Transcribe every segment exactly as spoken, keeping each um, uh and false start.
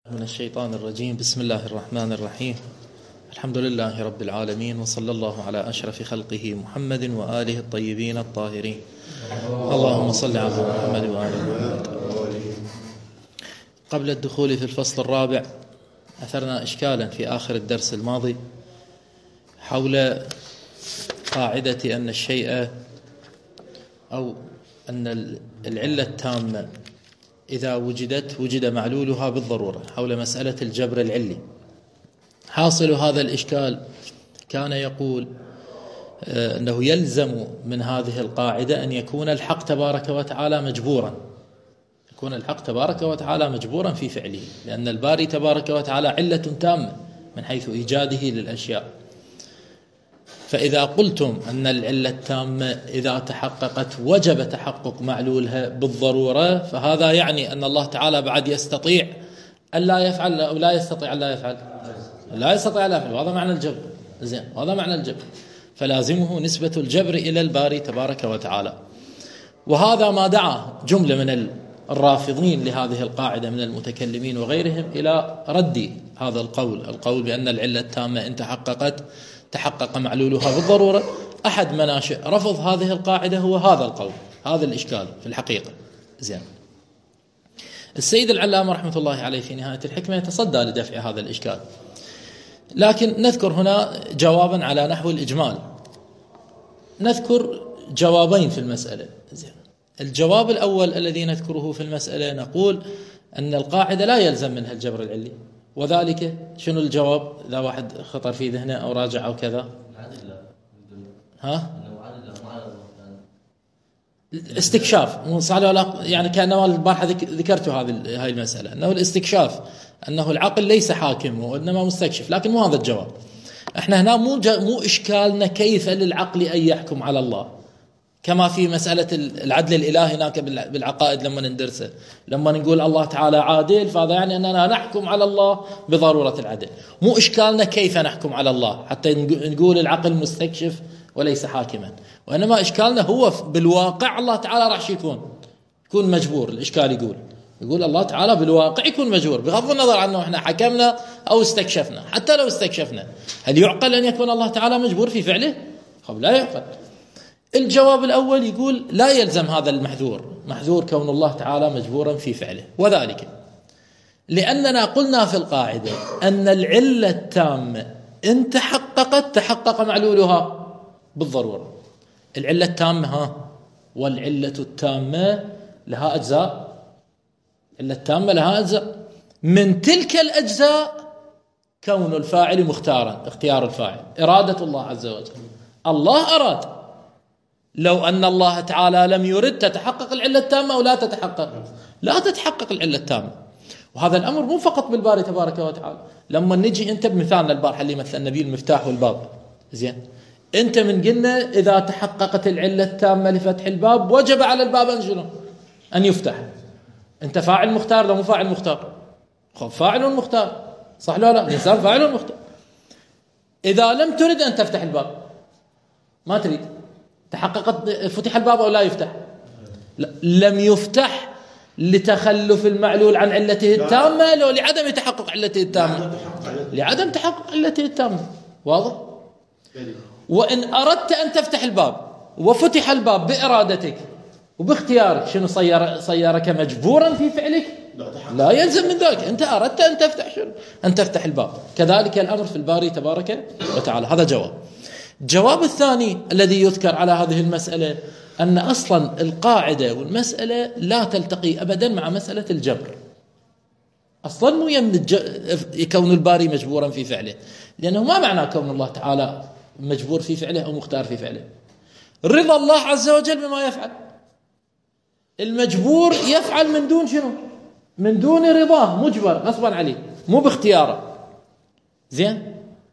من الشيطان الرجيم. بسم الله الرحمن الرحيم. الحمد لله رب العالمين، وصلى الله على أشرف خلقه محمد وآله الطيبين الطاهرين. اللهم صل على محمد وآل محمد. قبل الدخول في الفصل الرابع أثرنا إشكالا في آخر الدرس الماضي حول قاعدة أن الشيء أو أن العلة التامة إذا وجدت وجد معلولها بالضرورة، حول مسألة الجبر العلي. حاصل هذا الإشكال كان يقول أنه يلزم من هذه القاعدة أن يكون الحق تبارك وتعالى مجبورا، يكون الحق تبارك وتعالى مجبورا في فعله، لأن الباري تبارك وتعالى علة تامة من حيث إيجاده للأشياء. فإذا قلتم أن العلة التامة إذا تحققت وجب تحقق معلولها بالضرورة، فهذا يعني أن الله تعالى بعد يستطيع أن لا يفعل أو لا يستطيع أن لا يفعل، لا يستطيع أن لا يفعل، وهذا معنى الجبر. زين، وهذا معنى الجبر، فلازمه نسبة الجبر إلى الباري تبارك وتعالى. وهذا ما دعا جملة من الرافضين لهذه القاعدة من المتكلمين وغيرهم إلى رد هذا القول، القول بأن العلة التامة إن تحققت تحقق معلولها بالضرورة. أحد مناشئ رفض هذه القاعدة هو هذا القول، هذا الإشكال في الحقيقة. زين، السيد العلامة رحمة الله عليه في نهاية الحكمة يتصدى لدفع هذا الإشكال، لكن نذكر هنا جوابا على نحو الإجمال. نذكر جوابين في المسألة. زين، الجواب الأول الذي نذكره في المسألة نقول أن القاعدة لا يلزم منها الجبر العلي، وذلك شنو الجواب؟ إذا واحد خطر في ذهنه أو راجع أو كذا، ها الاستكشاف يعني كأنما البارحة ذكرت هذه هاي المسألة، أنه الاستكشاف، أنه العقل ليس حاكم وإنما مستكشف، لكن مو هذا الجواب. احنا هنا مو مو إشكالنا كيف للعقل أن يحكم على الله، كما في مسألة العدل الإلهي هناك بالعقائد لما ندرسه، لما نقول الله تعالى عادل فهذا يعني أننا نحكم على الله بضرورة العدل. مو إشكالنا كيف نحكم على الله حتى نقول العقل مستكشف وليس حاكما، وإنما إشكالنا هو بالواقع الله تعالى راح يكون يكون مجبور. الإشكال يقول يقول الله تعالى بالواقع يكون مجبور، بغض النظر عنه احنا حكمنا أو استكشفنا. حتى لو استكشفنا، هل يعقل أن يكون الله تعالى مجبور في فعله؟ خب لا يعقل. الجواب الأول يقول لا يلزم هذا المحذور، محذور كون الله تعالى مجبورا في فعله، وذلك لأننا قلنا في القاعدة أن العلة التامة إن تحققت تحقق معلولها بالضرورة. العلة التامة ها والعلة التامة لها أجزاء، العلة التامة لها أجزاء، من تلك الأجزاء كون الفاعل مختارا، اختيار الفاعل، إرادة الله عز وجل. الله أراد، لو أن الله تعالى لم يرد تتحقق العلة التامة أو لا تتحقق؟ لا تتحقق العلة التامة. وهذا الأمر مو فقط بالباري تبارك وتعالى. لما نجي أنت بمثالنا البارحة اللي مثلنا به المفتاح والباب، زين، أنت من قلنا إذا تحققت العلة التامة لفتح الباب وجب على الباب أن شنو؟ أن يفتح. أنت فاعل مختار، لا مو فاعل مختار؟ خب فاعل مختار، صح لا لا؟ الإنسان فاعل مختار. إذا لم ترد أن تفتح الباب، ما تريد، تحققت فتح الباب أو لا يفتح؟ لا. لم يفتح لتخلف المعلول عن علته التامة لو لعدم تحقق علته التامة؟ لعدم تحقق علته التامة. واضح؟ وإن أردت أن تفتح الباب وفتح الباب بإرادتك وباختيارك، شنو صير صيرك مجبورا في فعلك؟ لا يلزم من ذلك، أنت أردت أن تفتح شنو؟ أن تفتح الباب. كذلك الأمر في الباري تبارك وتعالى. هذا جواب. الجواب الثاني الذي يذكر على هذه المسألة أن أصلا القاعدة والمسألة لا تلتقي أبدا مع مسألة الجبر. أصلا مو يم كون الباري مجبورا في فعله، لأنه ما معنى كون الله تعالى مجبور في فعله أو مختار في فعله؟ رضا الله عز وجل بما يفعل. المجبور يفعل من دون شنو؟ من دون رضاه، مجبر غصبا عليه مو باختياره. زين،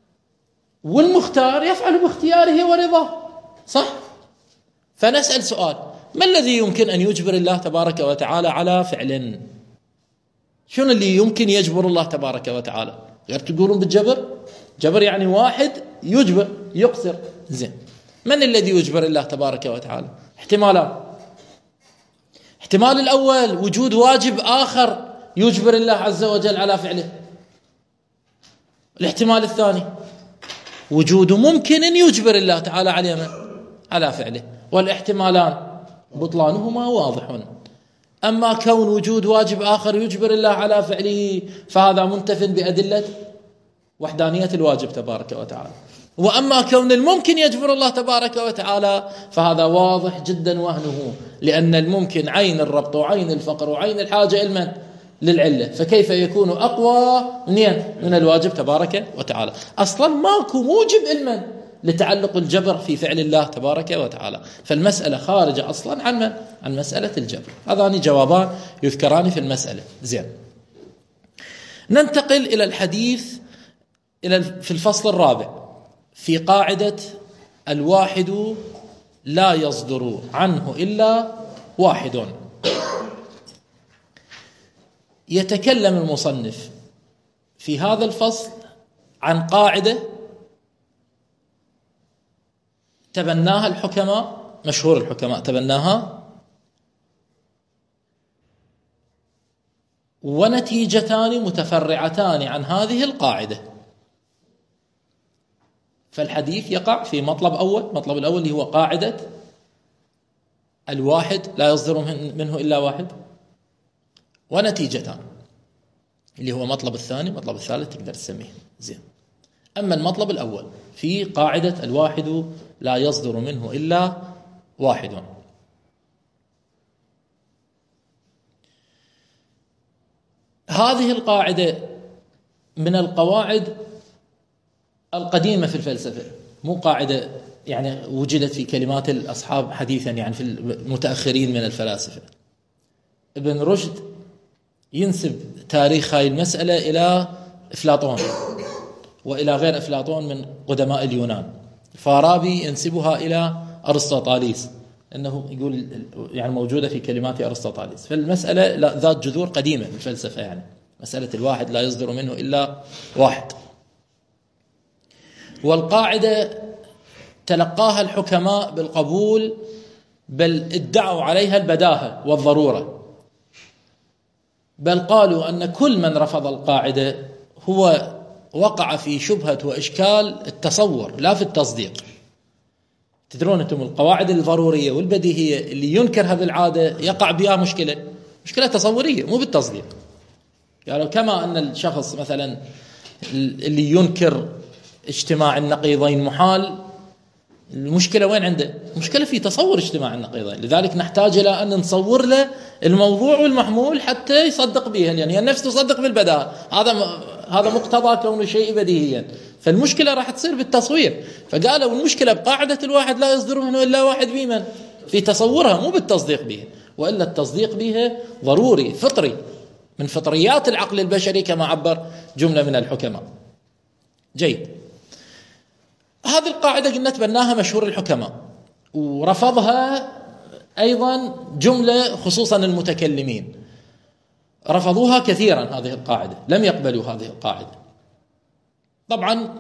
والمختار يفعل باختياره ورضاه، صح؟ فنسأل سؤال: ما الذي يمكن أن يجبر الله تبارك وتعالى على فعل؟ شنو اللي يمكن يجبر الله تبارك وتعالى؟ غير تقولون بالجبر؟ جبر يعني واحد يجبر يقصر. زين، من الذي يجبر الله تبارك وتعالى؟ احتمالان. احتمال الأول وجود واجب آخر يجبر الله عز وجل على فعله. الاحتمال الثاني وجود ممكن يجبر الله تعالى على على فعله، والاحتمالان بطلانهما واضح. أما كون وجود واجب آخر يجبر الله على فعله فهذا منتف بأدلة وحدانية الواجب تبارك وتعالى. وأما كون الممكن يجبر الله تبارك وتعالى فهذا واضح جدا وهنه، لأن الممكن عين الربط وعين الفقر وعين الحاجة علما للعلة، فكيف يكون أقوى من الواجب تبارك وتعالى؟ أصلا ماكو موجب علما لتعلق الجبر في فعل الله تبارك وتعالى، فالمسألة خارجة أصلا عن من؟ عن مسألة الجبر. هذان جوابان يذكران في المسألة. زين، ننتقل إلى الحديث إلى في الفصل الرابع في قاعدة الواحد لا يصدر عنه إلا واحد. يتكلم المصنف في هذا الفصل عن قاعدة تبناها الحكماء، مشهور الحكماء تبناها، ونتيجتان متفرعتان عن هذه القاعدة. فالحديث يقع في مطلب أول، مطلب الأول اللي هو قاعدة الواحد لا يصدر منه إلا واحد، ونتيجتان اللي هو مطلب الثاني، مطلب الثالث تقدر تسميه. زين، أما المطلب الأول في قاعدة الواحد لا يصدر منه إلا واحد، هذه القاعدة من القواعد القديمة في الفلسفة، مو قاعدة يعني وجدت في كلمات الأصحاب حديثا، يعني في المتأخرين من الفلاسفة. ابن رشد ينسب تاريخ هاي المسألة إلى أفلاطون وإلى غير أفلاطون من قدماء اليونان. فارابي ينسبها إلى أرسطاطاليس، أنه يقول يعني موجودة في كلمات أرسطاطاليس. فالمسألة ذات جذور قديمة في الفلسفة، يعني مسألة الواحد لا يصدر منه إلا واحد. والقاعدة تلقاها الحكماء بالقبول، بل ادعوا عليها البداهة والضرورة، بل قالوا أن كل من رفض القاعدة هو وقع في شبهة وإشكال التصور لا في التصديق. تدرون أنتم القواعد الضرورية والبديهية اللي ينكر هذه العادة يقع بها مشكلة، مشكلة تصورية مو بالتصديق. يعني كما أن الشخص مثلا اللي ينكر اجتماع النقيضين محال، المشكلة وين عنده؟ المشكلة في تصور اجتماع النقيضين. لذلك نحتاج إلى أن نصور له الموضوع والمحمول حتى يصدق به، يعني النفس تصدق بالبداهة. هذا هذا مقتضى كون شيء بديهيا، فالمشكلة راح تصير بالتصوير. فقالوا المشكلة بقاعدة الواحد لا يصدر منه إلا واحد بمن؟ في تصورها مو بالتصديق به، وإلا التصديق به ضروري فطري من فطريات العقل البشري كما عبر جملة من الحكماء. جيد، هذه القاعدة قلنا تبناها مشهور الحكماء، ورفضها أيضا جملة خصوصا المتكلمين، رفضوها كثيرا هذه القاعدة، لم يقبلوا هذه القاعدة. طبعا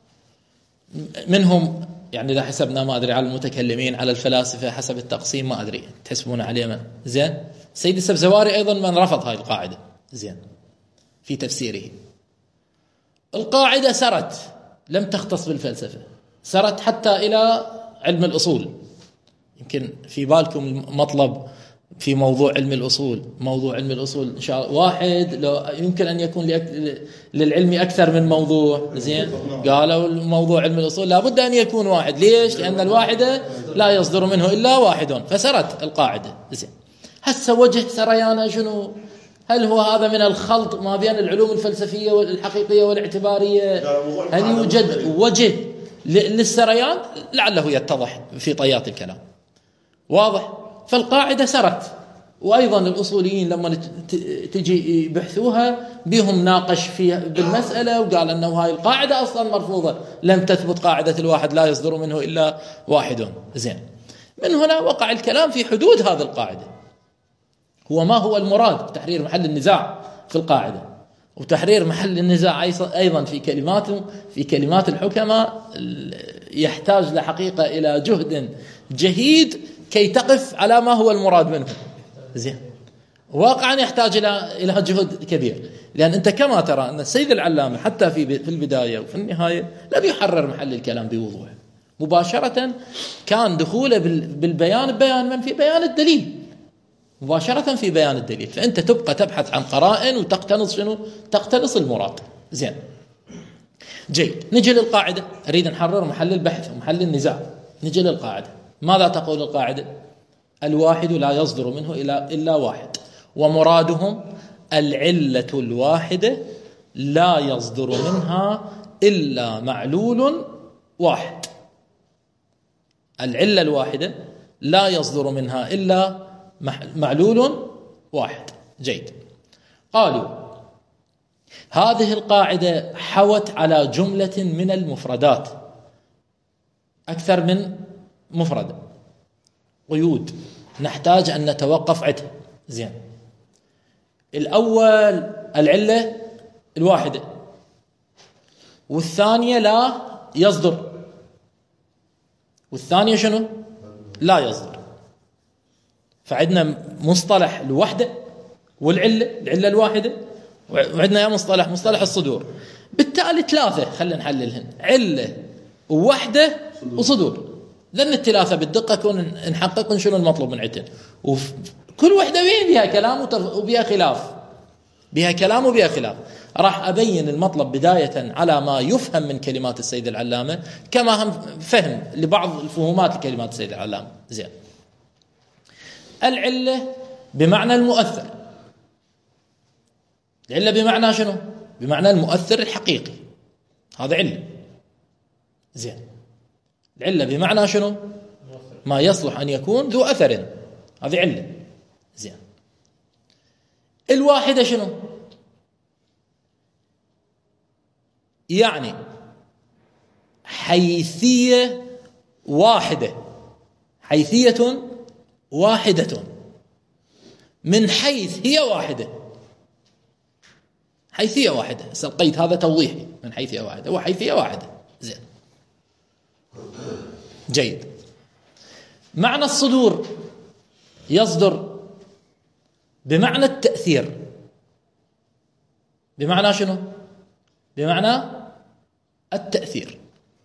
منهم يعني إذا حسبنا ما أدري على المتكلمين على الفلاسفة حسب التقسيم ما أدري تحسبون عليه من زين. سيد السبزواري أيضا من رفض هذه القاعدة زين في تفسيره. القاعدة سرت، لم تختص بالفلسفة، سرت حتى إلى علم الأصول. يمكن في بالكم مطلب في موضوع علم الأصول، موضوع علم الأصول إن شاء الله واحد، لو يمكن أن يكون للعلم أكثر من موضوع زين. قالوا موضوع علم الأصول لابد أن يكون واحد، ليش؟ لأن الواحدة لا يصدر منه إلا واحد، فسرت القاعدة زين. هسه وجه سريانها شنو؟ هل هو هذا من الخلط ما بين العلوم الفلسفية والحقيقية والاعتبارية؟ هل يوجد وجه للسريان؟ لعله يتضح في طيات الكلام. واضح؟ فالقاعدة سرت، وأيضا الأصوليين لما تجي بحثوها بهم ناقش فيها بالمسألة وقال أنه هاي القاعدة أصلا مرفوضة، لم تثبت قاعدة الواحد لا يصدر منه إلا واحد زين. من هنا وقع الكلام في حدود هذه القاعدة، هو ما هو المراد تحرير محل النزاع في القاعدة، وتحرير محل النزاع أيضا في كلماته في كلمات الحكماء يحتاج لحقيقة إلى جهد جهيد كي تقف على ما هو المراد منه زين. واقعا يحتاج إلى إلى جهد كبير، لأن أنت كما ترى أن السيد العلامة حتى في في البداية وفي النهاية لم يحرر محل الكلام بوضوح، مباشرة كان دخوله بالبيان بيان من في بيان الدليل، مباشرة في بيان الدليل. فأنت تبقى تبحث عن قرائن وتقتنص شنو؟ تقتنص المراد. زين جيد، نجي للقاعدة. أريد نحرر محل البحث ومحل النزاع. نجي للقاعدة. ماذا تقول القاعدة؟ الواحد لا يصدر منه إلا إلا واحد، ومرادهم العلة الواحدة لا يصدر منها إلا معلول واحد. العلة الواحدة لا يصدر منها إلا معلول واحد. جيد. قالوا هذه القاعدة حوت على جملة من المفردات، أكثر من مفردة، قيود نحتاج أن نتوقف عندها. زين، الأول العلة الواحدة، والثانية لا يصدر، والثانية شنو؟ لا يصدر. فعندنا مصطلح الوحدة والعلة، العلة الواحدة، وعندنا يا مصطلح مصطلح الصدور. بالتالي ثلاثة خلينا نحللهن، علة ووحدة وصدور. ذن الثلاثة بالدقة كون نحقق شنو المطلوب من عندنا، وكل وحدة بها كلام وبها خلاف، بها كلام وبها خلاف. راح أبين المطلب بداية على ما يفهم من كلمات السيد العلامة، كما هم فهم لبعض الفهومات لكلمات السيد العلامة. زين، العلة بمعنى المؤثر. العلة بمعنى شنو؟ بمعنى المؤثر الحقيقي، هذا علة. زين، العلة بمعنى شنو؟ ما يصلح أن يكون ذو أثر، هذه علة. زين، الواحدة شنو؟ يعني حيثية واحدة، حيثية واحدة، من حيث هي واحدة، حيثية واحدة. القيد هذا توضيحي، من حيثية واحدة وحيثية واحدة. زين جيد. معنى الصدور يصدر بمعنى التأثير. بمعنى شنو؟ بمعنى التأثير.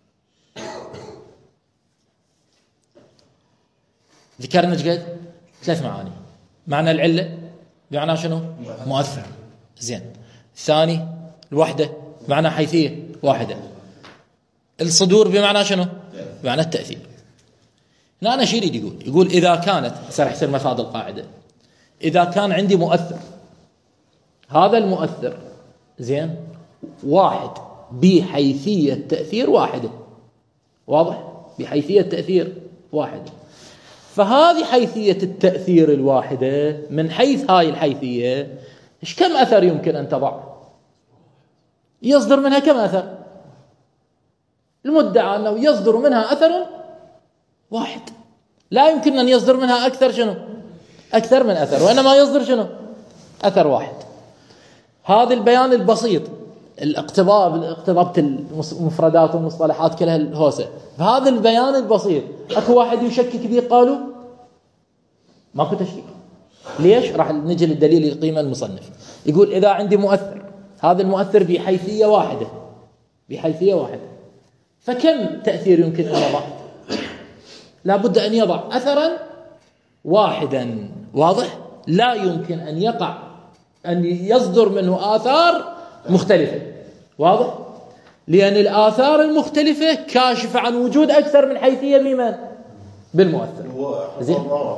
ذكرنا قد ثلاث معاني. معنى العلة بمعنى شنو؟ مؤثر. زين، الثاني الوحدة بمعنى حيثية واحدة. الصدور بمعنى شنو؟ بمعنى التأثير. هنا أنا شو يريد يقول؟ يقول إذا كانت سرح يصير مفاد القاعدة، إذا كان عندي مؤثر، هذا المؤثر زين واحد بحيثية تأثير واحدة، واضح؟ بحيثية تأثير واحدة. فهذه حيثية التأثير الواحدة، من حيث هاي الحيثية إيش كم أثر يمكن أن تضع؟ يصدر منها كم أثر؟ المدعى أنه يصدر منها أثر واحد، لا يمكن أن يصدر منها أكثر شنو؟ أكثر من أثر، وإنما يصدر شنو؟ أثر واحد. هذا البيان البسيط، الاقتضاب اقتضبت المفردات والمصطلحات كلها الهوسة، فهذا البيان البسيط أكو واحد يشكك به؟ قالوا ماكو تشكيك. ليش؟ راح نجي للدليل القيمة المصنف. يقول إذا عندي مؤثر، هذا المؤثر بحيثية واحدة، بحيثية واحدة، فكم تأثير يمكن أن يضع؟ لابد أن يضع أثرا واحدا، واضح؟ لا يمكن أن يقع أن يصدر منه آثار مختلفة، واضح؟ لأن الآثار المختلفة كاشفة عن وجود أكثر من حيثية بمن؟ بالمؤثر. زين،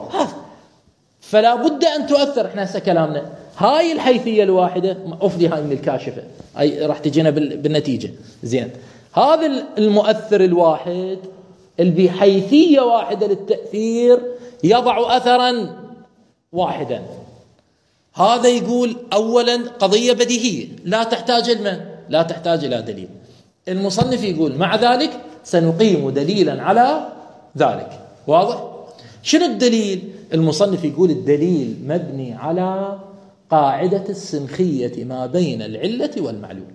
فلا بد أن تؤثر. احنا هسه كلامنا هاي الحيثية الواحدة أفضي هاي من الكاشفة، أي راح تجينا بالنتيجة. زين، هذا المؤثر الواحد اللي بحيثية واحدة للتأثير يضع أثرا واحدا. هذا يقول أولا قضية بديهية لا تحتاج المن لا تحتاج إلى دليل. المصنف يقول مع ذلك سنقيم دليلا على ذلك، واضح؟ شنو الدليل؟ المصنف يقول الدليل مبني على قاعدة السمخية ما بين العلة والمعلول.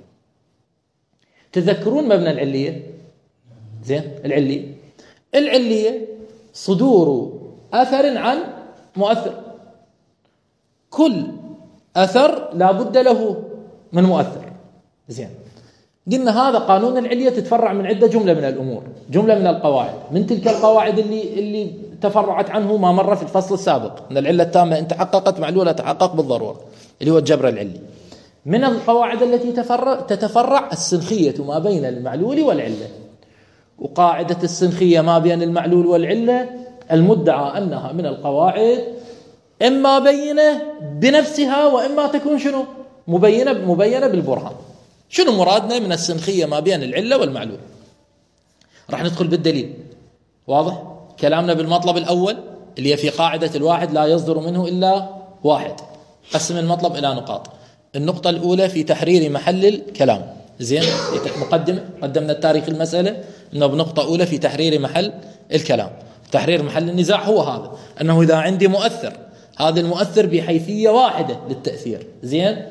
تذكرون مبنى العلية؟ زين، العلية العلية صدور أثر عن مؤثر، كل أثر لا بد له من مؤثر. زين، قلنا هذا قانون العلية تتفرع من عدة جملة من الأمور، جملة من القواعد، من تلك القواعد اللي اللي تفرعت عنه ما مر في الفصل السابق، أن العلة التامة إن تحققت معلولة تحقق بالضرورة، اللي هو الجبر العلي. من القواعد التي تفرع تتفرع السنخية ما بين المعلول والعلة، وقاعدة السنخية ما بين المعلول والعلة المدعى أنها من القواعد إما بينة بنفسها وإما تكون شنو مبينة مبينة بالبرهان. شنو مرادنا من السنخية ما بين العلة والمعلول؟ راح ندخل بالدليل. واضح كلامنا بالمطلب الأول اللي هي في قاعدة الواحد لا يصدر منه إلا واحد. قسم المطلب إلى نقاط. النقطة الأولى في تحرير محل الكلام. زين، مقدمة قدمنا التاريخ المسألة أنه بنقطة أولى في تحرير محل الكلام. تحرير محل النزاع هو هذا، أنه إذا عندي مؤثر، هذا المؤثر بحيثية واحدة للتأثير. زين،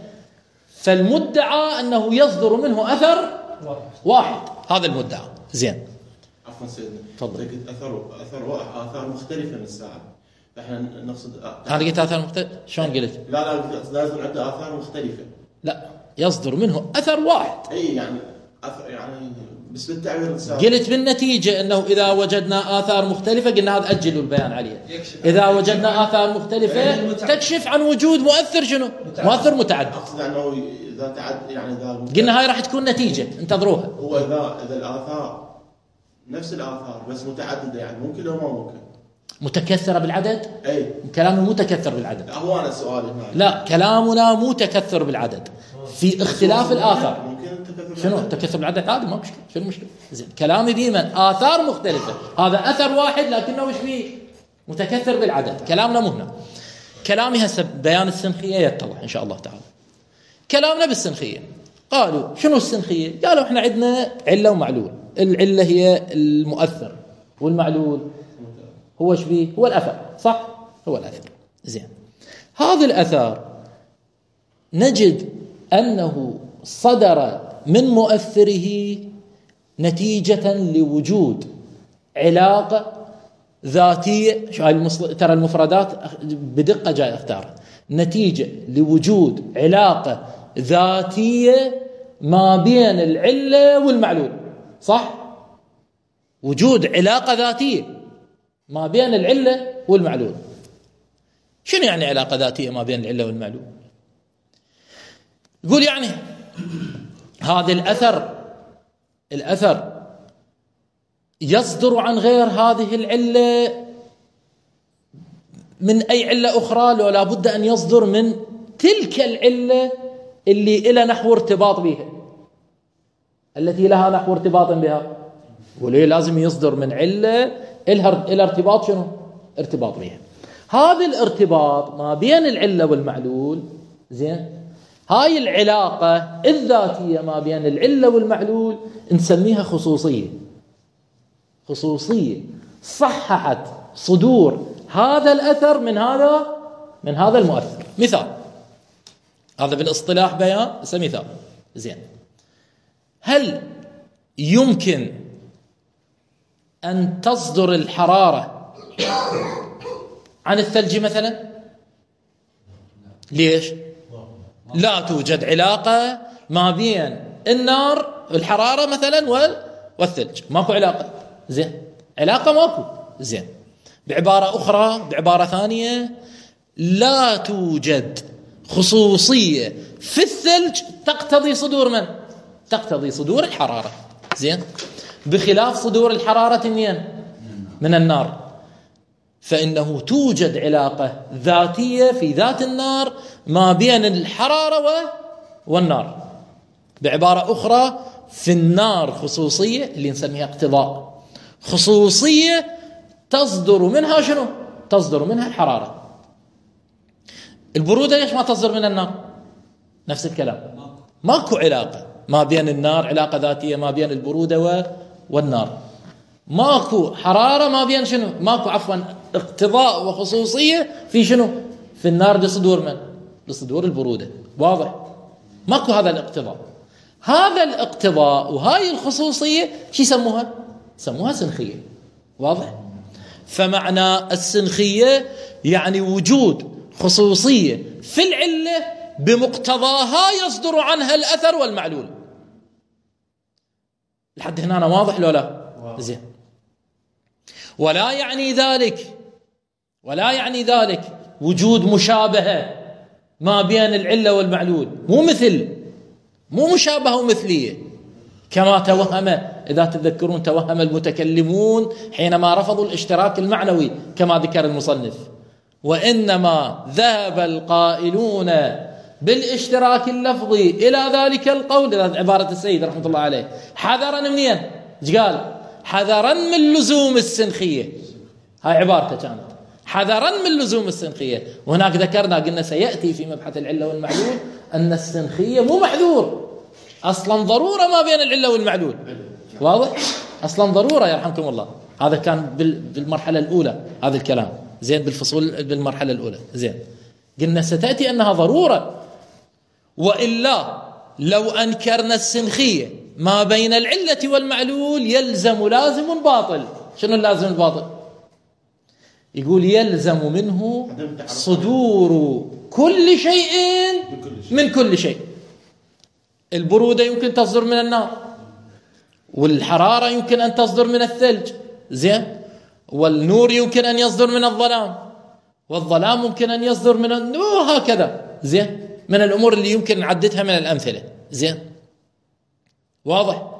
فالمدعى أنه يصدر منه أثر واحد، هذا المدعى. زين، عفوا سيدنا، تفضل. أثر أثر واحد، آثار مختلفة من الساعة، فإحنا نقصد أنا قلت آثار مختلفة. شلون قلت؟ لا لا لازم عنده آثار مختلفة. لا، يصدر منه أثر واحد. أي يعني أثر يعني بس بالتعبير السابق. قلت بالنتيجة أنه إذا وجدنا آثار مختلفة قلنا هذا أجلوا البيان عليه. إذا وجدنا آثار مختلفة تكشف عن وجود مؤثر شنو؟ مؤثر متعدد. أقصد أنه إذا تعد يعني إذا قلنا هاي راح تكون نتيجة انتظروها. هو إذا إذا الآثار نفس الآثار بس متعددة، يعني ممكن لو ما ممكن متكثرة بالعدد. أي كلامنا متكثر بالعدد. هو أنا سؤالي هنا. لا، كلامنا متكثر بالعدد في اختلاف الآثار. ممكن تكثر شنو تكثر بالعدد؟ عادي، ما مشكلة. شنو المشكلة؟ زين، كلامي ديما آثار مختلفة، هذا أثر واحد لكنه وش فيه؟ متكثر بالعدد. كلامنا مو هنا. كلامي هسه بيان السنخية يتضح إن شاء الله تعالى. كلامنا بالسنخية، قالوا شنو السنخية؟ قالوا احنا عندنا علة ومعلول. العلة هي المؤثر والمعلول هو ايش بيه؟ هو الأثر. صح؟ هو الأثر. زين، هذا الأثر نجد أنه صدر من مؤثره نتيجة لوجود علاقة ذاتية. شو هاي المصل... ترى المفردات بدقة جاي اختارها. نتيجة لوجود علاقة ذاتية ما بين العلة والمعلول. صح؟ وجود علاقة ذاتية ما بين العلة والمعلول. شنو يعني علاقة ذاتية ما بين العلة والمعلول؟ يقول يعني هذا الأثر الأثر يصدر عن غير هذه العلة من أي علة أخرى، لو لا بد أن يصدر من تلك العلة اللي إلى نحو ارتباط بها، التي لها نحو ارتباط بها. وليه لازم يصدر من علة إلى ارتباط شنو؟ ارتباط بها. هذا الارتباط ما بين العلة والمعلول. زين، هاي العلاقة الذاتية ما بين العلة والمعلول نسميها خصوصية. خصوصية صححت صدور هذا الأثر من هذا من هذا المؤثر. مثال، هذا بالاصطلاح بيان مثال. زين، هل يمكن أن تصدر الحرارة عن الثلج مثلا؟ ليش؟ لا توجد علاقة ما بين النار الحرارة مثلا والثلج، ماكو علاقة. زين، علاقة ماكو. زين، بعبارة أخرى، بعبارة ثانية، لا توجد خصوصية في الثلج تقتضي صدور من؟ تقتضي صدور الحرارة. زين، بخلاف صدور الحرارة منين؟ من النار، فإنه توجد علاقة ذاتية في ذات النار ما بين الحرارة والنار. بعبارة أخرى، في النار خصوصية اللي نسميها اقتضاء، خصوصية تصدر منها شنو؟ تصدر منها الحرارة. البرودة ليش ما تصدر من النار؟ نفس الكلام، ماكو علاقة ما بين النار، علاقة ذاتية ما بين البرودة والنار. ماكو حرارة ما بين شنو؟ ماكو عفوا اقتضاء وخصوصية في شنو؟ في النار لصدور من؟ لصدور البرودة. واضح؟ ماكو هذا الاقتضاء. هذا الاقتضاء وهاي الخصوصية شو يسموها؟ يسموها سنخية. واضح؟ فمعنى السنخية يعني وجود خصوصية في العلة بمقتضاها يصدر عنها الأثر والمعلول. لحد هنا واضح لو لا؟ زين. ولا يعني ذلك ولا يعني ذلك وجود مشابهة ما بين العلة والمعلول، مو مثل مو مشابهة ومثلية كما توهم، إذا تذكرون توهم المتكلمون حينما رفضوا الاشتراك المعنوي كما ذكر المصنف، وإنما ذهب القائلون بالاشتراك اللفظي إلى ذلك القول، إلى عبارة السيد رحمة الله عليه، حذرا منين؟ قال حذرا من لزوم السنخية، هاي عبارته كانت، حذرا من لزوم السنخية. وهناك ذكرنا قلنا سيأتي في مبحث العلة والمعلول أن السنخية مو محذور، أصلا ضرورة ما بين العلة والمعلول، واضح؟ أصلا ضرورة يرحمكم الله. هذا كان بالمرحلة الأولى هذا الكلام، زين، بالفصول بالمرحلة الأولى، زين. قلنا ستأتي أنها ضرورة، وإلا لو أنكرنا السنخية ما بين العلة والمعلول يلزم لازم باطل. شنو اللازم الباطل؟ يقول يلزم منه صدور كل شيء من كل شيء. البرودة يمكن تصدر من النار، والحرارة يمكن أن تصدر من الثلج، زين، والنور يمكن أن يصدر من الظلام، والظلام ممكن أن يصدر من النور، هكذا، زين، من الأمور اللي يمكن نعددها من الأمثلة، زين، واضح.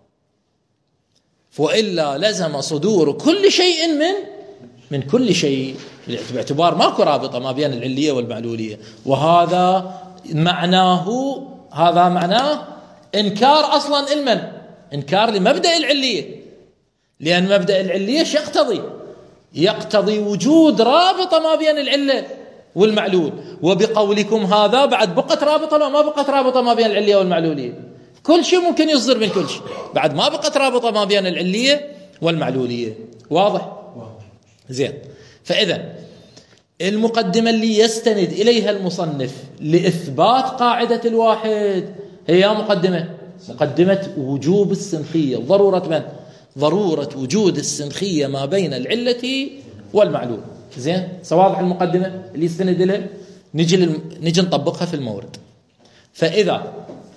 وإلا لزم صدور كل شيء من من كل شيء، باعتبار ماكو رابطة ما بين العلية والمعلولية. وهذا معناه هذا معناه إنكار أصلا المن إنكار لمبدأ العلية، لأن مبدأ العلية شو يقتضي؟ يقتضي وجود رابطة ما بين العلة والمعلول. وبقولكم هذا بعد بقت رابطة، لو ما بقت رابطة ما بين العلية والمعلولية، كل شيء ممكن يصدر من كل شيء، بعد ما بقت رابطة ما بين العلية والمعلولية، واضح؟ زين. فإذا المقدمة اللي يستند إليها المصنف لإثبات قاعدة الواحد هي مقدمة مقدمة وجوب السنخية، ضرورة من؟ ضرورة وجود السنخية ما بين العلة والمعلول. زين، سواضح المقدمة اللي يستند لها. نجي للم... نجي نطبقها في المورد. فإذا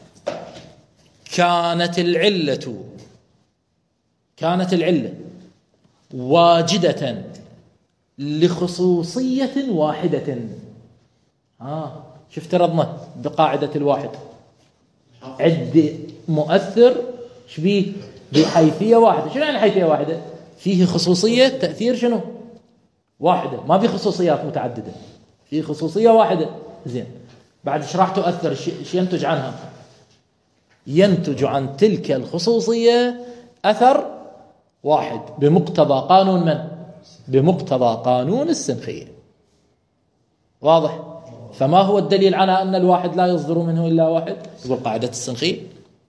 كانت العلة كانت العلة واجدة لخصوصية واحدة، ها شو افترضنا بقاعدة الواحد؟ عد مؤثر شبيه بحيثية واحدة. شنو يعني حيثية واحدة؟ فيه خصوصية تأثير شنو؟ واحدة، ما في خصوصيات متعددة، في خصوصية واحدة. زين، بعد ايش راح تؤثر؟ ايش ينتج عنها؟ ينتج عن تلك الخصوصية أثر واحد بمقتضى قانون من؟ بمقتضى قانون السنخية، واضح؟ فما هو الدليل على أن الواحد لا يصدر منه إلا واحد؟ يقول قاعدة السنخية.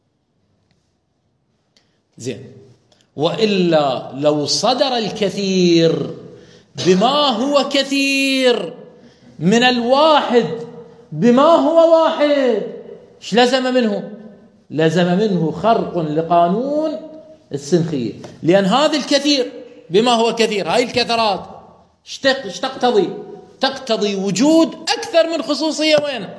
زين، وإلا لو صدر الكثير بما هو كثير من الواحد بما هو واحد، ايش لزم منه؟ لزم منه خرق لقانون السنخية، لأن هذا الكثير بما هو كثير، هاي الكثرات ايش تقتضي؟ تقتضي وجود أكثر من خصوصية. وين؟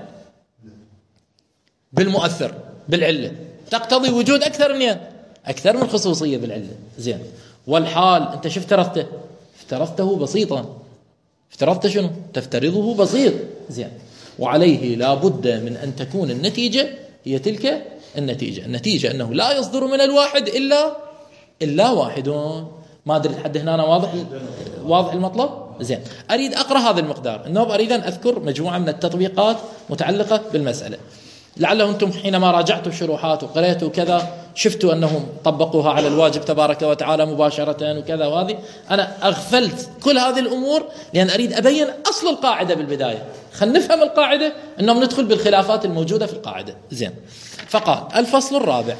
بالمؤثر بالعلة تقتضي وجود أكثر من أكثر من خصوصية بالعلة. زين، والحال أنت شو افترضته؟ افترضته بسيطا. افترضت شنو؟ تفترضه بسيط. زين، وعليه لا بد من أن تكون النتيجة هي تلك النتيجة. النتيجة أنه لا يصدر من الواحد إلا إلا واحد. ما أدري لحد هنا واضح واضح المطلب؟ زين، أريد أقرأ هذا المقدار. النوب أريد أن أذكر مجموعة من التطبيقات متعلقة بالمسألة، لعله أنتم حينما راجعتوا الشروحات وقرأتوا كذا شفتوا أنهم طبقوها على الواجب تبارك وتعالى مباشرة وكذا. وهذه أنا أغفلت كل هذه الأمور لأن أريد أبين أصل القاعدة بالبداية. خلينا نفهم القاعدة أنهم ندخل بالخلافات الموجودة في القاعدة. زين، فقال الفصل الرابع: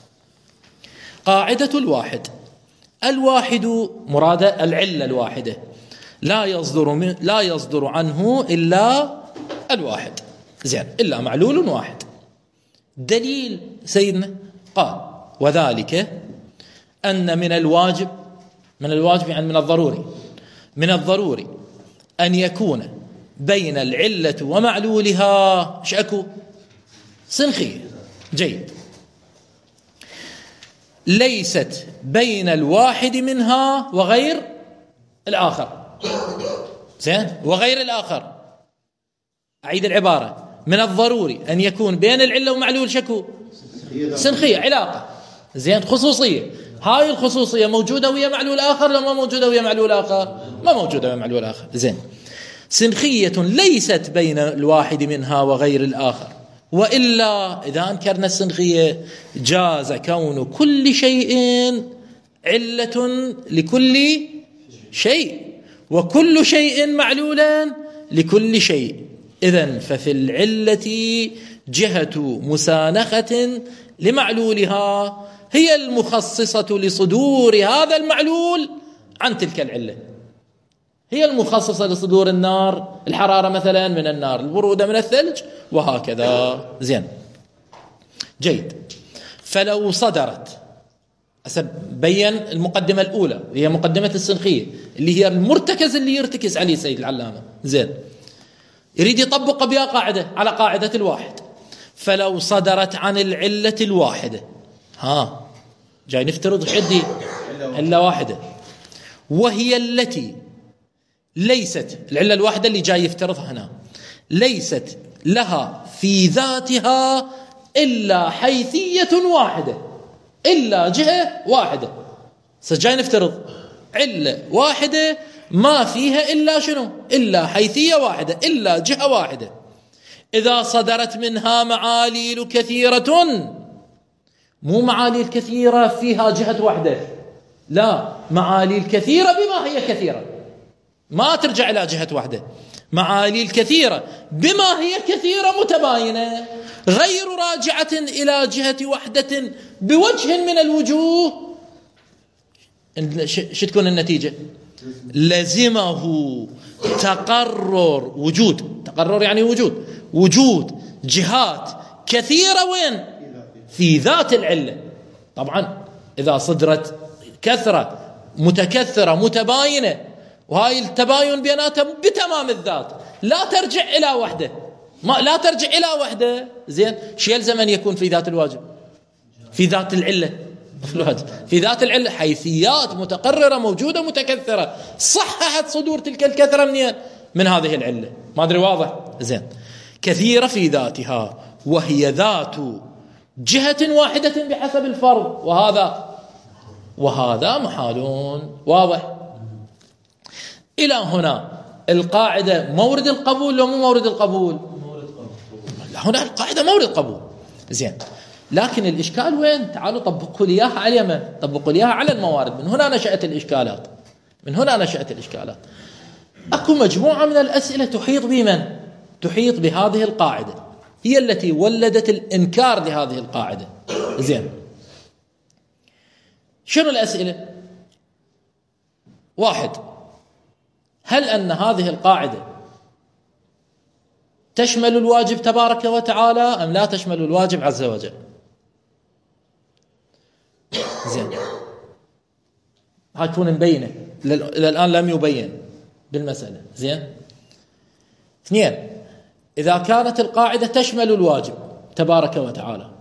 قاعدة الواحد. الواحد مراد العلة الواحدة، لا يصدر من لا يصدر عنه إلا الواحد. زين، إلا معلول واحد. دليل سيدنا قال: وذلك أن من الواجب من الواجب يعني من الضروري من الضروري أن يكون بين العلة ومعلولها شأكو سنخية. جيد. ليست بين الواحد منها وغير الآخر. زين. وغير الآخر، أعيد العبارة، من الضروري أن يكون بين العلة ومعلول شكو سنخية، علاقة. زين. خصوصية، هاي الخصوصية موجودة ويا معلول آخر لو ما موجودة ويا معلول آخر؟ ما موجودة ويا معلول آخر. زين. سنخية ليست بين الواحد منها وغير الآخر، وإلا إذا أنكرنا السنخية جاز كون كل شيء علة لكل شيء، وكل شيء معلولا لكل شيء. إذن ففي العلة جهة مسانخة لمعلولها هي المخصصة لصدور هذا المعلول عن تلك العلة، هي المخصصة لصدور النار، الحرارة مثلا من النار، البرودة من الثلج، وهكذا. زين. جيد. فلو صدرت، بين المقدمة الأولى هي مقدمة السنخية اللي هي المرتكز اللي يرتكز عليه سيد العلامة. زين. يريد يطبق بها قاعدة على قاعدة الواحد. فلو صدرت عن العلة الواحدة، ها جاي نفترض حدي علة واحدة، وهي التي ليست، العلة الواحدة اللي جاي يفترضها هنا، ليست لها في ذاتها إلا حيثية واحدة، إلا جهة واحدة. سجاي نفترض علة واحدة ما فيها إلا شنو؟ إلا حيثية واحدة، إلا جهة واحدة. إذا صدرت منها معاليل كثيرة، مو معاليل كثيرة فيها جهة واحدة، لا، معاليل كثيرة بما هي كثيرة، ما ترجع إلى جهة واحدة، معاليل كثيرة بما هي كثيرة متباينة غير راجعة إلى جهة وحدة بوجه من الوجوه. شو تكون النتيجة؟ لزمه تقرر وجود، تقرر يعني وجود، وجود جهات كثيرة وين؟ في ذات العلة. طبعا إذا صدرت كثرة متكثرة متباينة، وهاي التباين بيناتها بتمام الذات، لا ترجع إلى وحدة، ما لا ترجع إلى وحدة. زين. شو يلزم أن يكون في ذات الواجب؟ في ذات العلة، في ذات العلة حيثيات متقررة موجودة متكثرة صححت صدور تلك الكثرة منين؟ من هذه العلة. ما أدري واضح؟ زين. كثيرة في ذاتها وهي ذات جهة واحدة بحسب الفرض، وهذا وهذا محالون. واضح؟ إلى هنا القاعدة مورد القبول لو مو مورد القبول؟ هنا القاعدة مورد قبول. زين. لكن الإشكال وين؟ تعالوا طبقوا لي إياها على اليمن، طبقوا لي إياها على الموارد. من هنا نشأت الإشكالات، من هنا نشأت الإشكالات. أكو مجموعة من الأسئلة تحيط بمن؟ تحيط بهذه القاعدة، هي التي ولدت الإنكار لهذه القاعدة. زين. شنو الأسئلة؟ واحد، هل أن هذه القاعدة تشمل الواجب تبارك وتعالى أم لا تشمل الواجب عز وجل؟ زين. هاي تكون مبينة، إلى الآن لم يبين بالمسألة. زين. اثنين، إذا كانت القاعدة تشمل الواجب تبارك وتعالى،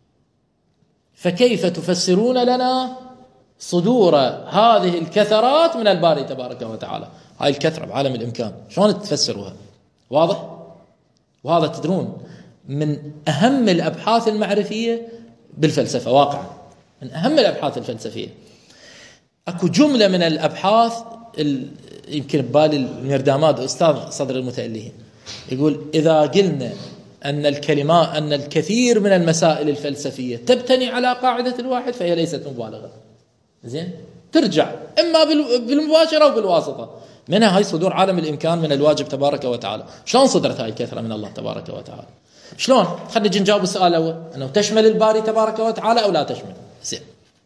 فكيف تفسرون لنا صدور هذه الكثرات من الباري تبارك وتعالى؟ هاي الكثرة بعالم الإمكان شلون تفسروها؟ واضح؟ وهذا تدرون من أهم الأبحاث المعرفية بالفلسفة واقعا، من أهم الأبحاث الفلسفية. أكو جملة من الأبحاث يمكن ببالي المرداماد أستاذ صدر المتألهين يقول إذا قلنا أن الكلمات أن الكثير من المسائل الفلسفية تبتني على قاعدة الواحد فهي ليست مبالغة. زين. ترجع إما بالمباشرة أو بالواسطة. منها هاي صدور عالم الإمكان من الواجب تبارك وتعالى. شلون صدرت هاي الكثرة من الله تبارك وتعالى؟ شلون؟ خلينا نجي نجاوب السؤال الأول، أنه تشمل الباري تبارك وتعالى أو لا تشمل؟ زين.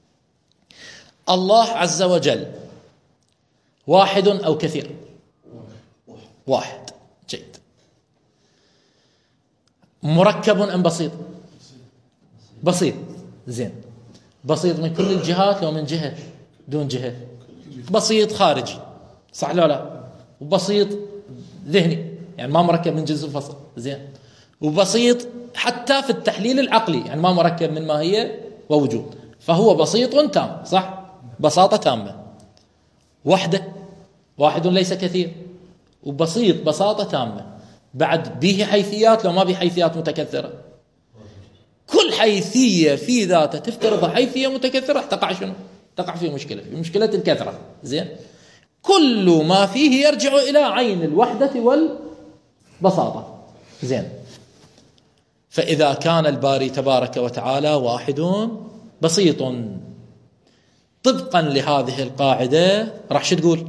الله عز وجل واحد أو كثير؟ واحد. جيد. مركب أم بسيط؟ بسيط. زين. بسيط من كل الجهات لو من جهة دون جهة؟ بسيط خارجي، صح لا لا؟ وبسيط ذهني، يعني ما مركب من جنس وفصل، زين، وبسيط حتى في التحليل العقلي، يعني ما مركب من ماهية ووجود، فهو بسيط تام، صح، بساطة تامة، وحده، واحد ليس كثير، وبسيط بساطة تامة، بعد به حيثيات لو ما به حيثيات متكثرة. كل حيثية في ذاتها تفترض حيثية متكثرة تقع شنو؟ تقع في مشكلة، في مشكلة الكثرة، زين. كل ما فيه يرجع إلى عين الوحدة والبساطة، زين. فإذا كان الباري تبارك وتعالى واحد بسيط طبقا لهذه القاعدة، راح شو تقول؟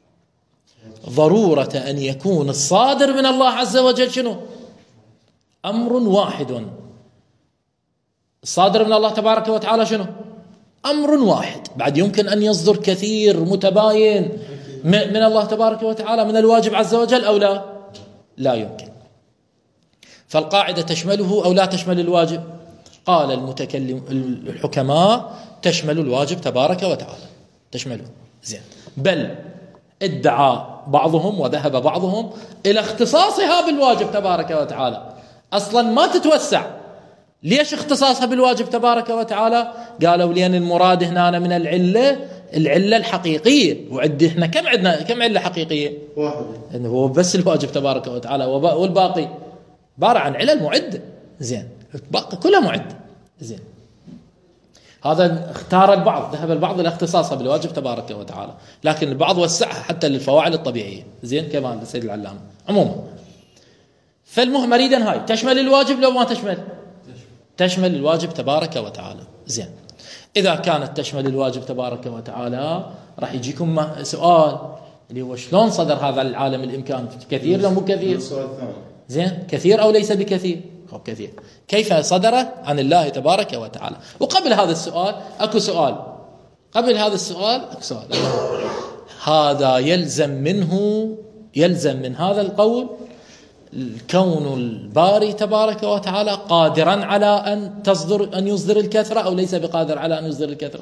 ضرورة أن يكون الصادر من الله عز وجل شنو؟ أمر واحد. الصادر من الله تبارك وتعالى شنو؟ أمر واحد. بعد يمكن أن يصدر كثير متباين من الله تبارك وتعالى من الواجب عز وجل أو لا؟ لا يمكن. فالقاعدة تشمله أو لا تشمل الواجب؟ قال المتكلم الحكماء تشمل الواجب تبارك وتعالى، تشمله، زين. بل ادعى بعضهم وذهب بعضهم إلى اختصاصها بالواجب تبارك وتعالى، أصلا ما تتوسع. ليش اختصاصها بالواجب تبارك وتعالى؟ قالوا لأن المراد هنا من العلة العلة الحقيقية، وعد احنا كم عندنا كم علة حقيقية؟ واحد، إنه هو بس الواجب تبارك وتعالى، والباقي عبارة عن علل معدة، زين، الباقي كلها معدة، زين. هذا اختار البعض، ذهب البعض إلى اختصاصها بالواجب تبارك وتعالى، لكن البعض وسعها حتى للفواعل الطبيعية، زين، كما السيد العلامة. عموما فالمهم مريدا هاي تشمل الواجب لو ما تشمل؟ تشمل الواجب تبارك وتعالى، زين. إذا كانت تشمل الواجب تبارك وتعالى راح يجيكم سؤال اللي هو شلون صدر هذا العالم الإمكان؟ كثير لو مو كثير؟ زين، كثير أو ليس بكثير؟ أو كثير. كيف صدر عن الله تبارك وتعالى؟ وقبل هذا السؤال أكو سؤال، قبل هذا السؤال أكو سؤال. هذا يلزم منه، يلزم من هذا القول كون الباري تبارك وتعالى قادرا على أن تصدر أن يصدر الكثرة أو ليس بقادر على أن يصدر الكثرة.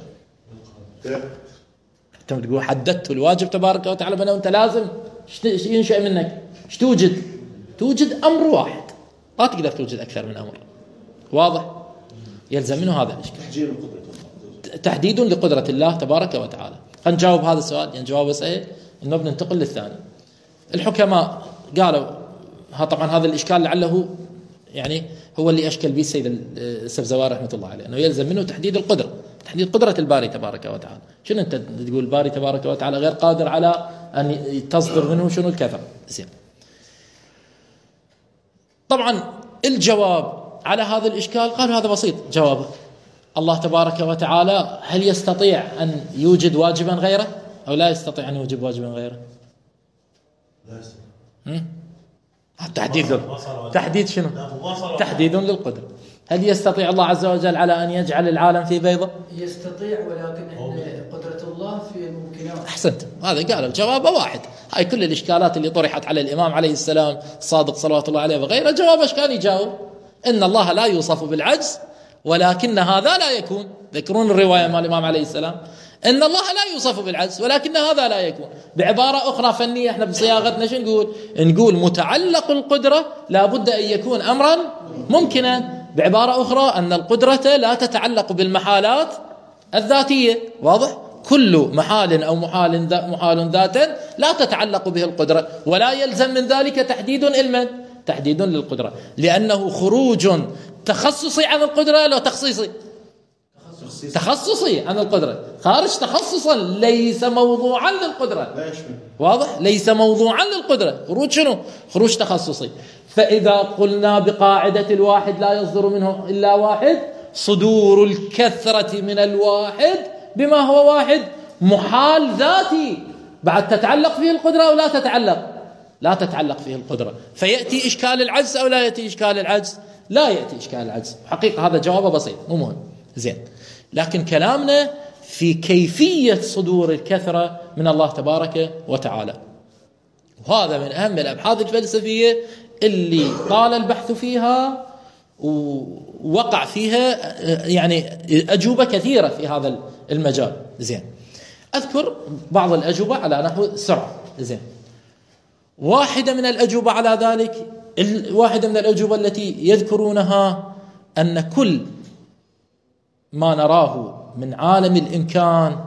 أنت تقول حددت الواجب تبارك وتعالى بأنه أنت لازم ينشأ منك ايش توجد؟ توجد أمر واحد، ما تقدر توجد أكثر من أمر، واضح؟ يلزم منه هذا الإشكال، تحديد لقدرة الله تبارك وتعالى. خلينا نجاوب هذا السؤال، يعني جوابه سهل، إنه بننتقل للثاني. الحكماء قالوا ها، طبعا هذا الإشكال لعله يعني هو اللي أشكل به السيد السفزواري رحمة الله عليه، أنه يلزم منه تحديد القدرة، تحديد قدرة الباري تبارك وتعالى. شنو أنت تقول الباري تبارك وتعالى غير قادر على أن تصدر منه شنو الكثرة؟ زين. طبعا الجواب على هذا الإشكال قالوا هذا بسيط جوابه، الله تبارك وتعالى هل يستطيع أن يوجد واجبا غيره أو لا يستطيع أن يوجد واجبا غيره؟ لا يستطيع. تحديد تحديد شنو؟ تحديد للقدرة. هل يستطيع الله عز وجل على أن يجعل العالم في بيضة؟ يستطيع، ولكن قدرة الله في الممكنات. أحسنت، هذا قال الجواب واحد. هاي كل الإشكالات اللي طرحت على الإمام عليه السلام الصادق صلوات الله عليه وغيره، جواب ايش كان يجاوب؟ إن الله لا يوصف بالعجز ولكن هذا لا يكون. ذكرون الرواية مال الإمام عليه السلام، إن الله لا يوصف بالعجز ولكن هذا لا يكون. بعبارة أخرى فنية احنا بصياغتنا شو نقول؟ نقول متعلق القدرة لا بد أن يكون أمرا ممكنا. بعبارة أخرى أن القدرة لا تتعلق بالمحالات الذاتية، واضح؟ كل محال أو محال محال ذاتا لا تتعلق به القدرة، ولا يلزم من ذلك تحديد علما، تحديد للقدرة، لأنه خروج تخصصي عن القدرة لو تخصيصي تخصصي عن القدرة، خارج تخصصا ليس موضوعا للقدرة، واضح؟ ليس موضوعا للقدرة، خروج شنو؟ خروج تخصصي. فإذا قلنا بقاعدة الواحد لا يصدر منه إلا واحد، صدور الكثرة من الواحد بما هو واحد محال ذاتي، بعد تتعلق فيه القدرة أو لا تتعلق؟ لا تتعلق فيه القدرة، فيأتي إشكال العجز أو لا يأتي إشكال العجز؟ لا يأتي إشكال العجز. حقيقة هذا جوابه بسيط مو مهم، زين. لكن كلامنا في كيفية صدور الكثرة من الله تبارك وتعالى، وهذا من أهم الأبحاث الفلسفية اللي طال البحث فيها ووقع فيها يعني أجوبة كثيرة في هذا المجال، زين. أذكر بعض الأجوبة على نحو السرعة، زين. واحدة من الأجوبة على ذلك، واحدة من الأجوبة التي يذكرونها أن كل ما نراه من عالم الإمكان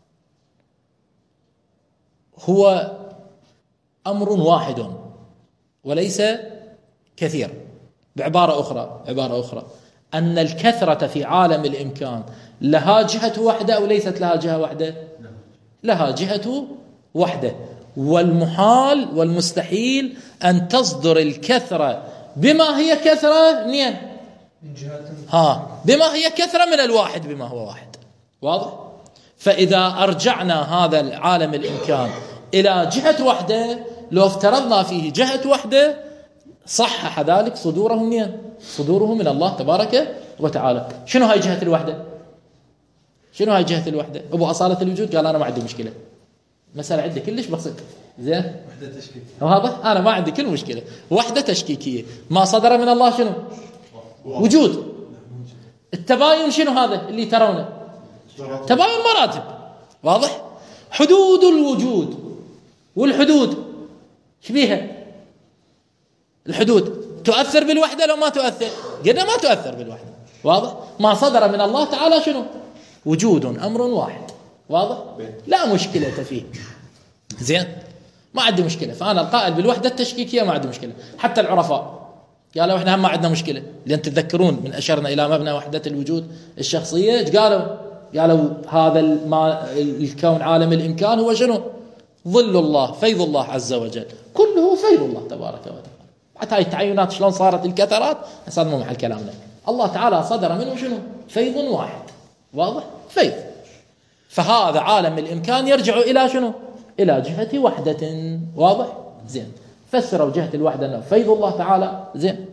هو أمر واحد وليس كثير. بعبارة أخرى عبارة أخرى أن الكثرة في عالم الإمكان لها جهة واحدة أو ليست لها جهة واحدة؟ لها جهة واحدة. والمحال والمستحيل أن تصدر الكثرة بما هي كثرة منين؟ من جهة ها بما هي كثرة من الواحد بما هو واحد. واضح؟ فإذا أرجعنا هذا العالم الإمكان إلى جهة واحدة، لو افترضنا فيه جهة واحدة صحح ذلك صدوره منين؟ صدوره من الله تبارك وتعالى. شنو هاي جهة الوحدة؟ شنو هاي جهة الوحدة؟ أبو أصالة الوجود قال أنا ما عندي مشكلة، مسألة عندي كلش بسيطة. زين، وحدة تشكيكية. وهذا أنا ما عندي كل مشكلة، وحدة تشكيكية. ما صدر من الله شنو؟ وجود. التباين شنو هذا اللي ترونه؟ تباين مراتب. واضح؟ حدود الوجود والحدود شبيها؟ الحدود تؤثر بالوحدة لو ما تؤثر؟ قلنا ما تؤثر بالوحدة. واضح؟ ما صدر من الله تعالى شنو؟ وجود، أمر واحد. واضح؟ لا مشكلة فيه. زين، ما عندي مشكلة. فأنا القائل بالوحدة التشكيكية ما عندي مشكلة. حتى العرفاء قالوا إحنا هم ما عندنا مشكلة، لأن تتذكرون من أشرنا إلى مبنى وحدة الوجود الشخصية إيش قالوا؟ قالوا هذا ما الكون عالم الإمكان هو شنو؟ ظل الله، فيض الله عز وجل، كله فيض الله تبارك وتعالى. حتى هاي التعينات شلون صارت الكثرات هذا مو محل كلامنا. الله تعالى صدر منه شنو؟ فيض واحد. واضح؟ فيض. فهذا عالم الإمكان يرجع إلى شنو؟ إلى جهة وحدة. واضح؟ زين. فسروا جهة الوحدة أنه فيض الله تعالى. زين.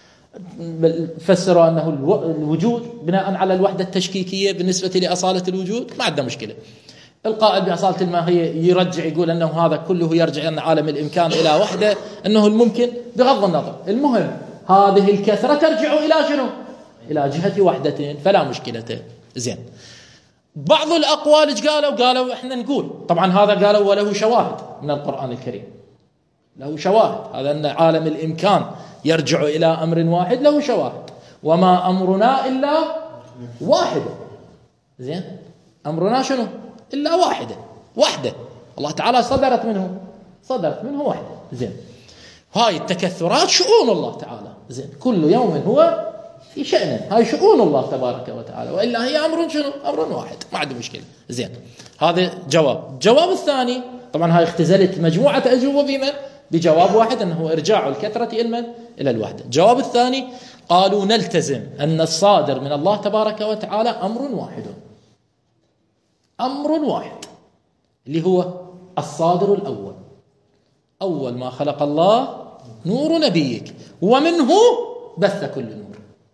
فسروا أنه الوجود بناء على الوحدة التشكيكية بالنسبة لأصالة الوجود. ما عندنا مشكلة. القائل بأصالة الماهية يرجع يقول أنه هذا كله يرجع أن عالم الإمكان إلى وحدة، أنه الممكن بغض النظر. المهم هذه الكثرة ترجع إلى شنو؟ إلى جهة وحدة، فلا مشكلة. زين. بعض الأقوال ايش قالوا؟ قالوا إحنا نقول طبعا هذا قالوا وله شواهد من القرآن الكريم، له شواهد. هذا أن عالم الإمكان يرجع إلى أمر واحد له شواهد. وما أمرنا إلا واحدة. زين، أمرنا شنو؟ إلا واحدة. واحدة الله تعالى صدرت منه صدرت منه واحدة. زين، هاي التكثرات شؤون الله تعالى. زين، كل يوم هو في شأن، هاي شؤون الله تبارك وتعالى، وإلا هي أمر شنو؟ أمر واحد، ما عنده مشكلة. زين، هذا جواب. الجواب الثاني طبعا هاي اختزلت مجموعة أجوبة بمن؟ بجواب واحد، أنه إرجاع الكثرة إلى إلى الوحدة. الجواب الثاني قالوا نلتزم أن الصادر من الله تبارك وتعالى أمر واحد، أمر واحد اللي هو الصادر الأول. أول ما خلق الله نور نبيك ومنه بث كل نور.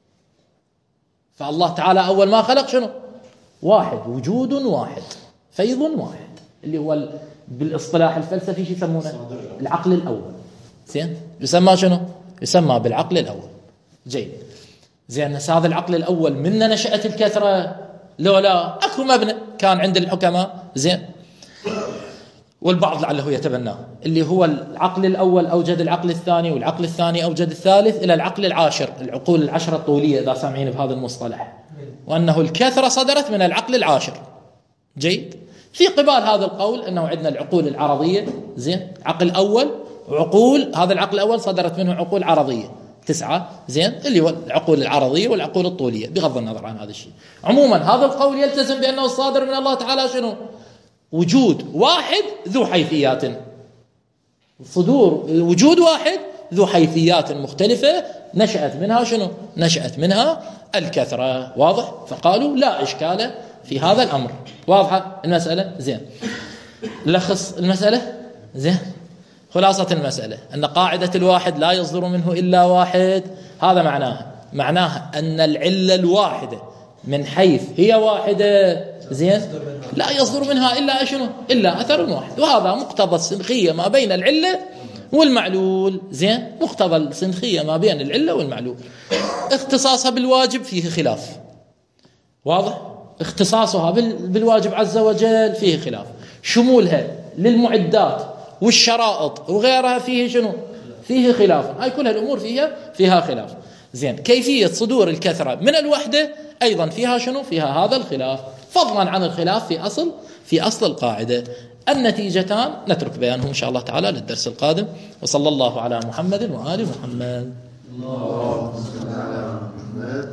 فالله تعالى أول ما خلق شنو؟ واحد، وجود واحد، فيض واحد، اللي هو بالاصطلاح الفلسفي شو يسمونه؟ العقل الأول. زين، يسمى شنو؟ يسمى بالعقل الأول. جيد. زين، هذا العقل الأول من نشأت الكثرة؟ لو لا أكو مبنى كان عند الحكماء. زين، والبعض لعله يتبناه، اللي هو العقل الأول أوجد العقل الثاني، والعقل الثاني أوجد الثالث، إلى العقل العاشر، العقول العشرة الطولية إذا سامعين بهذا المصطلح، وأنه الكثرة صدرت من العقل العاشر. جيد. في قبال هذا القول أنه عندنا العقول العرضية. زين، عقل أول وعقول، هذا العقل الأول صدرت منه عقول عرضية تسعة. زين، اللي هو العقول العرضية والعقول الطولية بغض النظر عن هذا الشيء. عموما هذا القول يلتزم بأنه الصادر من الله تعالى شنو؟ وجود واحد ذو حيثيات، صدور وجود واحد ذو حيثيات مختلفة نشأت منها شنو؟ نشأت منها الكثرة. واضح؟ فقالوا لا إشكال في هذا الأمر. واضحة المسألة؟ زين، لخص المسألة. زين، خلاصة المسألة أن قاعدة الواحد لا يصدر منه إلا واحد. هذا معناها معناها أن العلة الواحدة من حيث هي واحدة، زين، لا يصدر منها إلا شنو؟ إلا أثر واحد. وهذا مقتضى السنخية ما بين العلة والمعلول. زين، مقتضى السنخية ما بين العلة والمعلول. اختصاصها بالواجب فيه خلاف. واضح؟ اختصاصها بالواجب عز وجل فيه خلاف. شمولها للمعدات والشرائط وغيرها فيه شنو؟ فيه خلاف. هاي كل الأمور فيها فيها خلاف. زين، كيفية صدور الكثرة من الوحدة أيضا فيها شنو؟ فيها هذا الخلاف، فضلا عن الخلاف في أصل في أصل القاعدة. النتيجتان نترك بيانهم إن شاء الله تعالى للدرس القادم. وصلى الله على محمد وآل محمد.